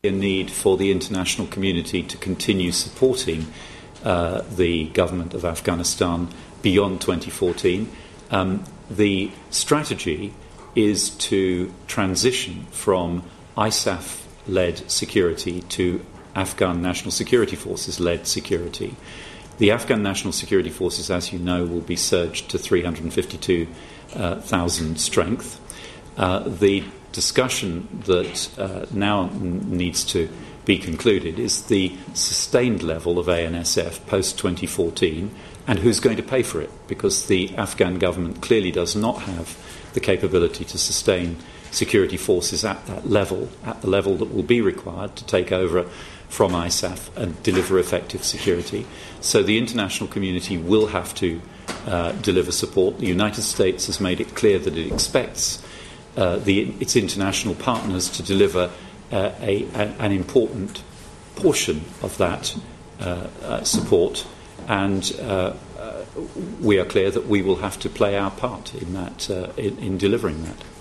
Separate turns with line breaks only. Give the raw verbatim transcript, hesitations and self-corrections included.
A need for the international community to continue supporting uh, the government of Afghanistan beyond twenty fourteen. Um, the strategy is to transition from I S A F-led security to Afghan National Security Forces-led security. The Afghan National Security Forces, as you know, will be surged to three hundred fifty-two thousand uh, strength. Uh, the discussion that uh, now n- needs to be concluded is the sustained level of A N S F post twenty fourteen and who's going to pay for it, because the Afghan government clearly does not have the capability to sustain security forces at that level, at the level that will be required to take over from I S A F and deliver effective security. So the international community will have to uh, deliver support. The United States has made it clear that it expects Uh, the, its international partners to deliver uh, a, a, an important portion of that uh, uh, support, and uh, uh, we are clear that we will have to play our part in that, uh, in, in delivering that.